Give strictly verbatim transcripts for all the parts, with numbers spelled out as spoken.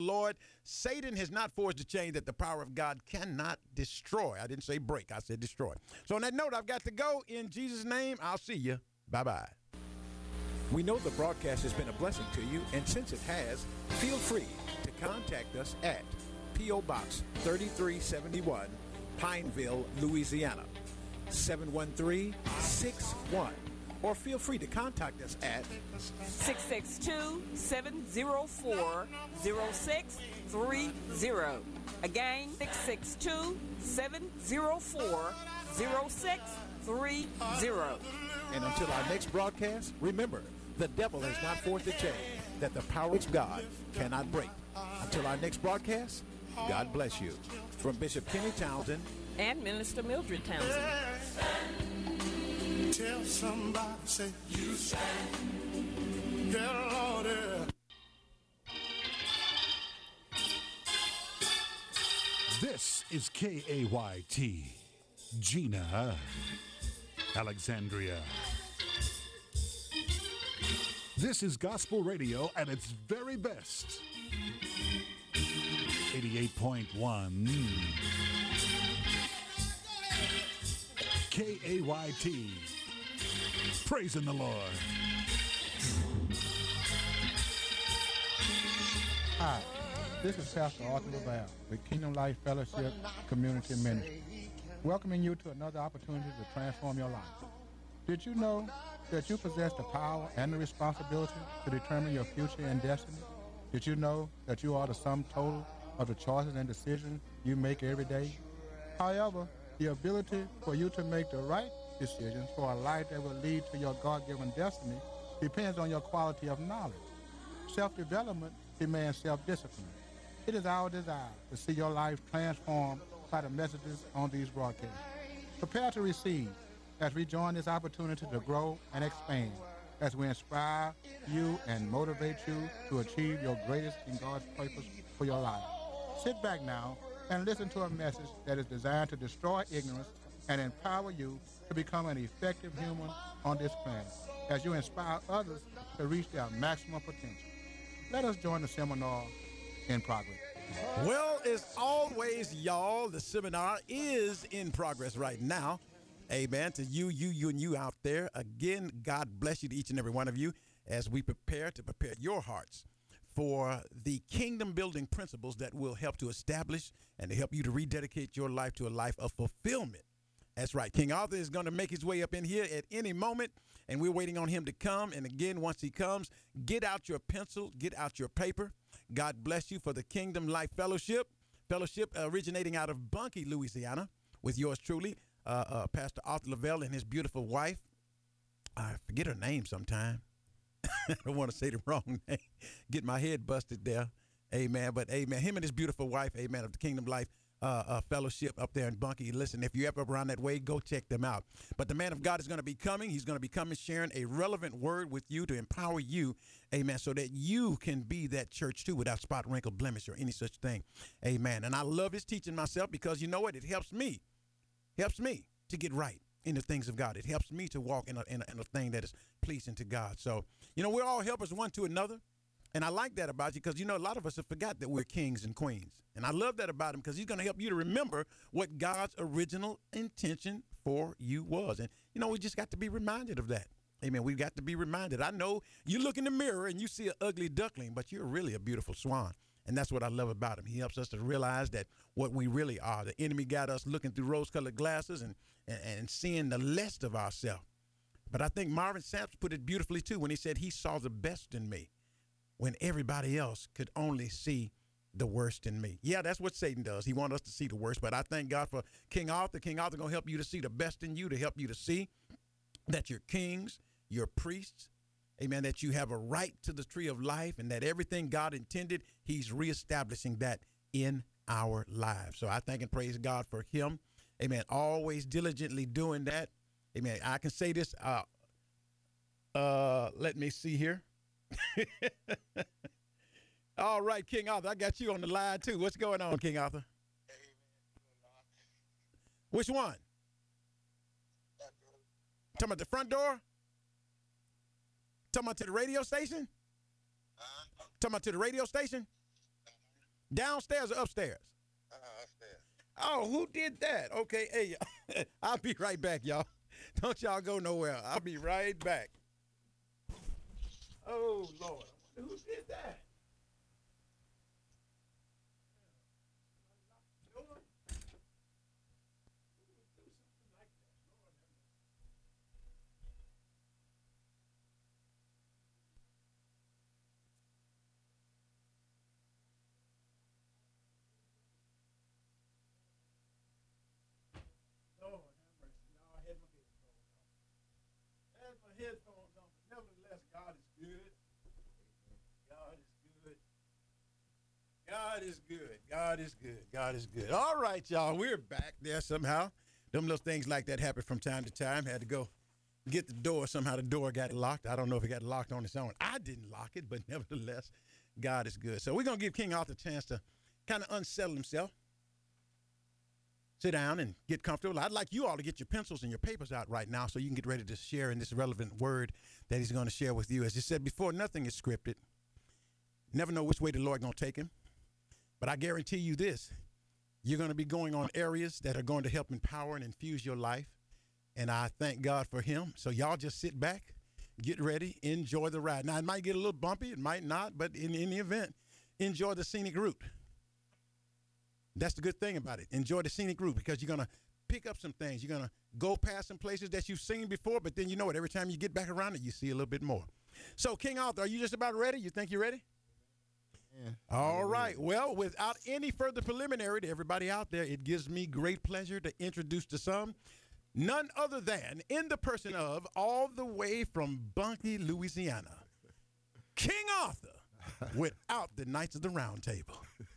Lord, Satan has not forged a chain that the power of God cannot destroy. I didn't say break, I said destroy. So on that note, I've got to go. In Jesus' name, I'll see you. Bye-bye. We know the broadcast has been a blessing to you, and since it has, feel free to contact us at P O. Box thirty-three seventy-one, Pineville, Louisiana, seven one three six one. Or feel free to contact us at six six two, seven zero four, zero six three zero. Again, six six two, seven zero four, zero six three zero. And until our next broadcast, remember, the devil has not forced a chain that the power of God cannot break. Until our next broadcast, God bless you. From Bishop Kenny Townsend and Minister Mildred Townsend. Tell somebody, say, you say, yeah, Lord, yeah. This is K A Y T, Gina, Alexandria. This is gospel radio at its very best. eighty-eight point one. K A Y T. Praising the Lord. Hi, this is Pastor Arthur LaValle with Kingdom Life Fellowship Community Ministry, welcoming you to another opportunity to transform your life. Did you know that you possess the power and the responsibility to determine your future and destiny? Did you know that you are the sum total of the choices and decisions you make every day? However, the ability for you to make the right decisions for a life that will lead to your God-given destiny depends on your quality of knowledge. Self-development demands self-discipline. It is our desire to see your life transformed by the messages on these broadcasts. Prepare to receive as we join this opportunity to grow and expand, as we inspire you and motivate you to achieve your greatest in God's purpose for your life. Sit back now and listen to a message that is designed to destroy ignorance and empower you to become an effective human on this planet as you inspire others to reach their maximum potential. Let us join the seminar in progress. Well, as always, y'all, the seminar is in progress right now. Amen. To you, you, you, and you out there. Again, God bless you to each and every one of you as we prepare to prepare your hearts for the kingdom building principles that will help to establish and to help you to rededicate your life to a life of fulfillment. That's right. King Arthur is going to make his way up in here at any moment, and we're waiting on him to come. And again, once he comes, get out your pencil, get out your paper. God bless you for the Kingdom Life Fellowship, fellowship originating out of Bunkie, Louisiana, with yours truly, uh, uh, Pastor Arthur LaValle and his beautiful wife. I forget her name sometime. I don't want to say the wrong name. Get my head busted there. Amen. But amen. Him and his beautiful wife, amen, of the Kingdom Life uh, uh, Fellowship up there in Bunkie. Listen, if you ever around that way, go check them out. But the man of God is going to be coming. He's going to be coming, sharing a relevant word with you to empower you, amen, so that you can be that church too without spot, wrinkle, blemish, or any such thing. Amen. And I love his teaching myself because you know what? It helps me, helps me to get right in the things of God. It helps me to walk in a, in a, in a thing that is pleasing to God. So, you know, we're all helpers one to another. And I like that about you because, you know, a lot of us have forgot that we're kings and queens. And I love that about him because he's going to help you to remember what God's original intention for you was. And, you know, we just got to be reminded of that. Amen. We've got to be reminded. I know you look in the mirror and you see an ugly duckling, but you're really a beautiful swan. And that's what I love about him. He helps us to realize that what we really are. The enemy got us looking through rose-colored glasses and, and, and seeing the less of ourselves. But I think Marvin Sapp put it beautifully, too, when he said he saw the best in me when everybody else could only see the worst in me. Yeah, that's what Satan does. He wants us to see the worst. But I thank God for King Arthur. King Arthur going to help you to see the best in you, to help you to see that you're kings, you're priests, amen, that you have a right to the tree of life and that everything God intended, he's reestablishing that in our lives. So I thank and praise God for him. Amen. Always diligently doing that. Amen. I can say this. Uh, uh, let me see here. All right, King Arthur, I got you on the line too. What's going on, King Arthur? Which one? Talking about the front door? Talking about to the radio station? Talking about to the radio station? Downstairs or upstairs? Uh, upstairs. Oh, who did that? Okay, hey, I'll be right back, y'all. Don't y'all go nowhere. I'll be right back. Oh, Lord. Who did that? Headphones on, but nevertheless, God is good. God is good. God is good. God is good. God is good. All right, y'all. We're back there somehow. Them little things like that happen from time to time. Had to go get the door. Somehow the door got locked. I don't know if it got locked on its own. I didn't lock it, but nevertheless, God is good. So we're going to give King Arthur a chance to kind of unsettle himself. Sit down and get comfortable. I'd like you all to get your pencils and your papers out right now so you can get ready to share in this relevant word that he's going to share with you. As he said before, nothing is scripted. Never know which way the Lord going to take him. But I guarantee you this, you're going to be going on areas that are going to help empower and infuse your life. And I thank God for him. So y'all just sit back, get ready, enjoy the ride. Now, it might get a little bumpy. It might not. But in any event, enjoy the scenic route. That's the good thing about it. Enjoy the scenic route because you're going to pick up some things. You're going to go past some places that you've seen before, but then you know what? Every time you get back around it, you see a little bit more. So, King Arthur, are you just about ready? You think you're ready? Yeah. All right. Well, without any further preliminary to everybody out there, it gives me great pleasure to introduce to some none other than in the person of all the way from Bunkie, Louisiana, King Arthur without the Knights of the Round Table.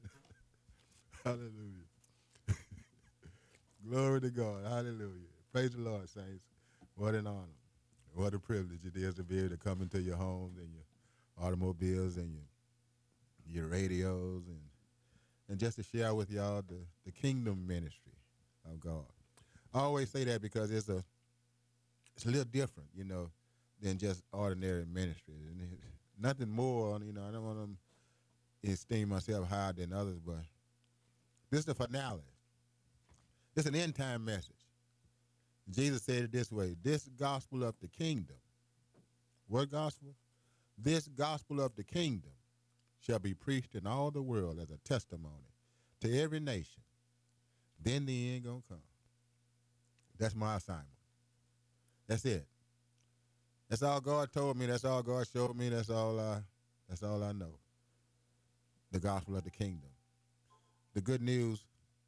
Hallelujah. Glory to God. Hallelujah. Praise the Lord, saints. What an honor. What a privilege it is to be able to come into your homes and your automobiles and your your radios and and just to share with y'all the, the kingdom ministry of God. I always say that because it's a it's a little different, you know, than just ordinary ministry. And it's nothing more, you know, I don't want to esteem myself higher than others, but this is the finale. It's an end time message. Jesus said it this way, this gospel of the kingdom. What gospel? This gospel of the kingdom shall be preached in all the world as a testimony to every nation. Then the end gonna come. That's my assignment. That's it. That's all God told me. That's all God showed me. That's all I, that's all I know. The gospel of the kingdom. The good news,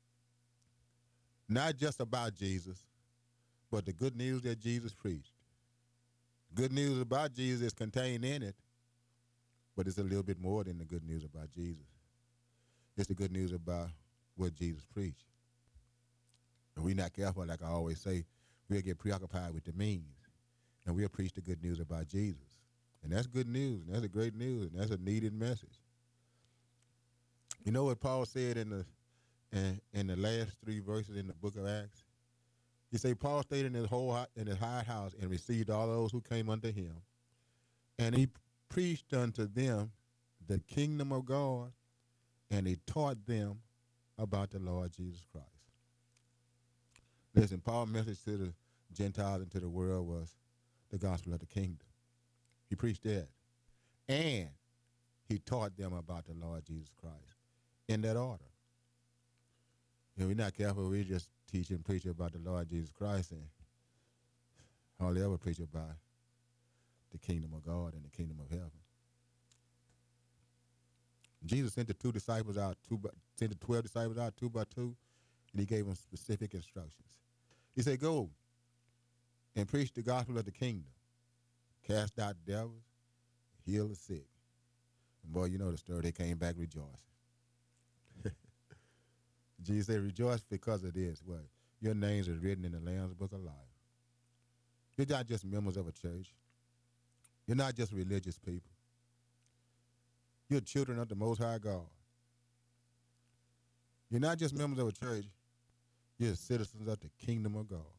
not just about Jesus, but the good news that Jesus preached. Good news about Jesus is contained in it, but it's a little bit more than the good news about Jesus. It's the good news about what Jesus preached. And we're not careful, like I always say, we'll get preoccupied with the means, and we'll preach the good news about Jesus. And that's good news, and that's a great news, and that's a needed message. You know what Paul said in the in, in the last three verses in the book of Acts? He said, Paul stayed in his whole in his hired house and received all those who came unto him, and he preached unto them the kingdom of God, and he taught them about the Lord Jesus Christ. Listen, Paul's message to the Gentiles and to the world was the gospel of the kingdom. He preached that, and he taught them about the Lord Jesus Christ in that order. You know, we're not careful. We just teach and preach about the Lord Jesus Christ and hardly ever preach about the kingdom of God and the kingdom of heaven. Jesus sent the two disciples out, two by, sent the twelve disciples out two by two, and he gave them specific instructions. He said, go and preach the gospel of the kingdom. Cast out devils, heal the sick. And boy, you know the story. They came back rejoicing. Jesus said, rejoice because of this. What? Your names are written in the Lamb's Book of Life. You're not just members of a church. You're not just religious people. You're children of the Most High God. You're not just members of a church. You're citizens of the kingdom of God.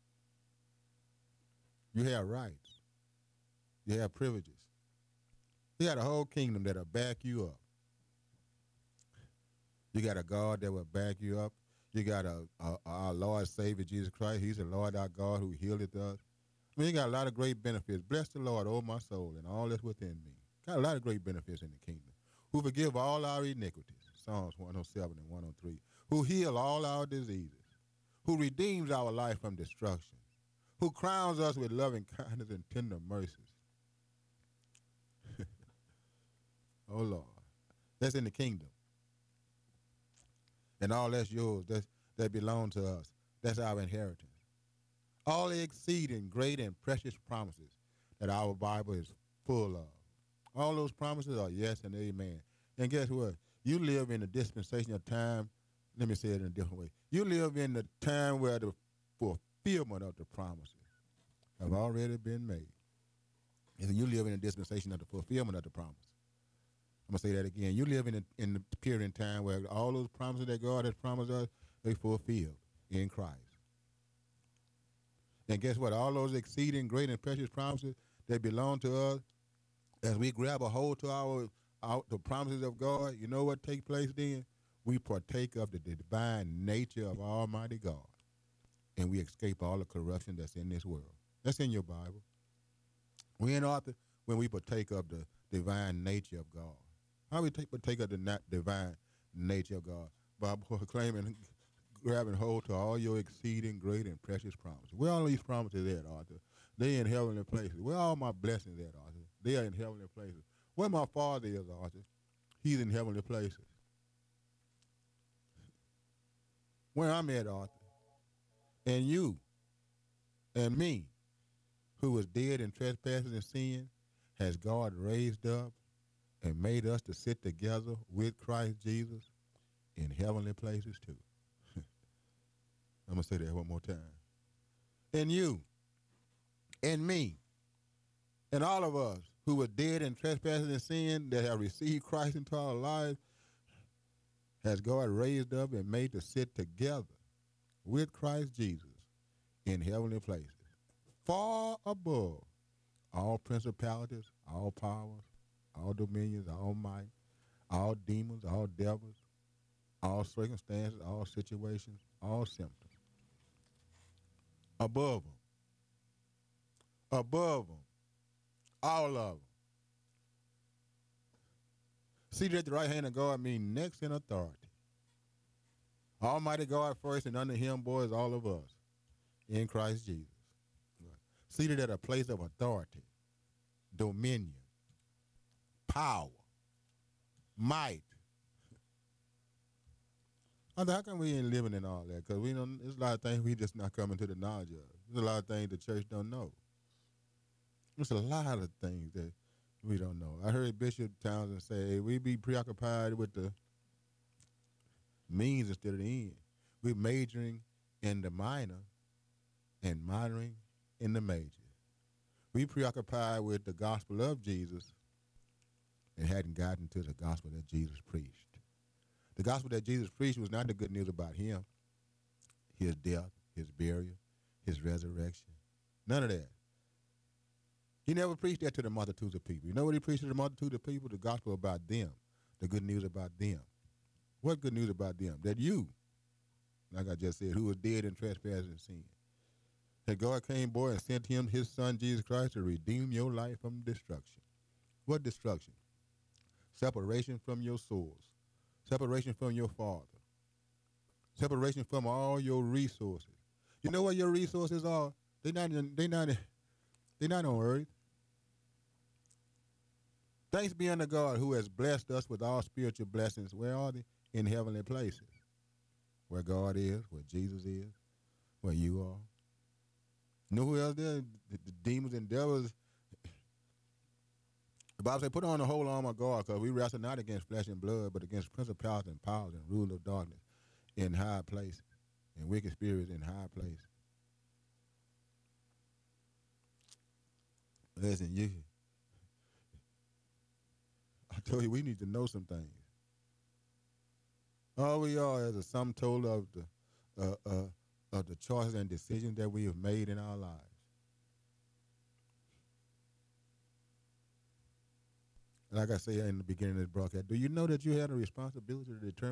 You have rights. You have privileges. You got a whole kingdom that'll back you up. You got a God that will back you up. You got a, a our Lord Savior Jesus Christ. He's the Lord our God who healeth us. I mean, you got a lot of great benefits. Bless the Lord, oh my soul, and all that's within me. Got a lot of great benefits in the kingdom. Who forgive all our iniquities, Psalms one oh seven and one oh three. Who heal all our diseases. Who redeems our life from destruction. Who crowns us with loving kindness and tender mercies. Oh, Lord. That's in the kingdom. And all that's yours, that's, that belong to us. That's our inheritance. All the exceeding great and precious promises that our Bible is full of. All those promises are yes and amen. And guess what? You live in a dispensation of time. Let me say it in a different way. You live in the time where the fulfillment of the promises have already been made. And you live in a dispensation of the fulfillment of the promise. I'm going to say that again. You live in, a, in the period in time where all those promises that God has promised us, they fulfilled in Christ. And guess what? All those exceeding great and precious promises that belong to us, as we grab a hold to our, our the promises of God, you know what takes place then? We partake of the divine nature of Almighty God, and we escape all the corruption that's in this world. That's in your Bible. We in Arthur when we partake of the divine nature of God. How we take, partake of the na- divine nature of God? By proclaiming, grabbing hold to all your exceeding great and precious promises. Where are all these promises at, Arthur? They in heavenly places. Where are all my blessings at, Arthur? They are in heavenly places. Where my Father is, Arthur? He's in heavenly places. Where I'm at, Arthur, and you and me, who was dead in trespasses and sin, has God raised up and made us to sit together with Christ Jesus in heavenly places too. I'm going to say that one more time. And you and me and all of us who were dead in trespasses and sin that have received Christ into our lives, has God raised up and made to sit together with Christ Jesus in heavenly places, far above all principalities, all powers, all dominions, all might, all demons, all devils, all circumstances, all situations, all symptoms. Above them. Above them. All of them. Seated at the right hand of God means next in authority. Almighty God first, and under him, boys, all of us in Christ Jesus. Seated at a place of authority, dominion, power, might. How come we ain't living in all that? Because we don't. There's a lot of things we just not coming to the knowledge of. There's a lot of things the church don't know. There's a lot of things that we don't know. I heard Bishop Townsend say, hey, we be preoccupied with the means instead of the end. We're majoring in the minor and minoring in the major. We preoccupied with the gospel of Jesus and hadn't gotten to the gospel that Jesus preached. The gospel that Jesus preached was not the good news about him, his death, his burial, his resurrection. None of that. He never preached that to the multitudes of people. You know what he preached to the multitude of people? The gospel about them, the good news about them. What good news about them? That you, like I just said, who was dead in trespass and sin, that God came, boy, and sent him, his son, Jesus Christ, to redeem your life from destruction. What destruction? Separation from your source. Separation from your Father. Separation from all your resources. You know what your resources are? They're not, they not, they're not on earth. Thanks be unto God who has blessed us with all spiritual blessings. Where are they? In heavenly places. Where God is, where Jesus is, where you are. You know who else there? The, the demons and devils. The Bible says, put on the whole armor of God, because we wrestle not against flesh and blood, but against principalities and powers and rule of darkness in high places, and wicked spirits in high places. Listen, you, I told you we need to know some things. All we are is a sum total of the uh, uh, of the choices and decisions that we have made in our lives. Like I say in the beginning of the broadcast, do you know that you had a responsibility to determine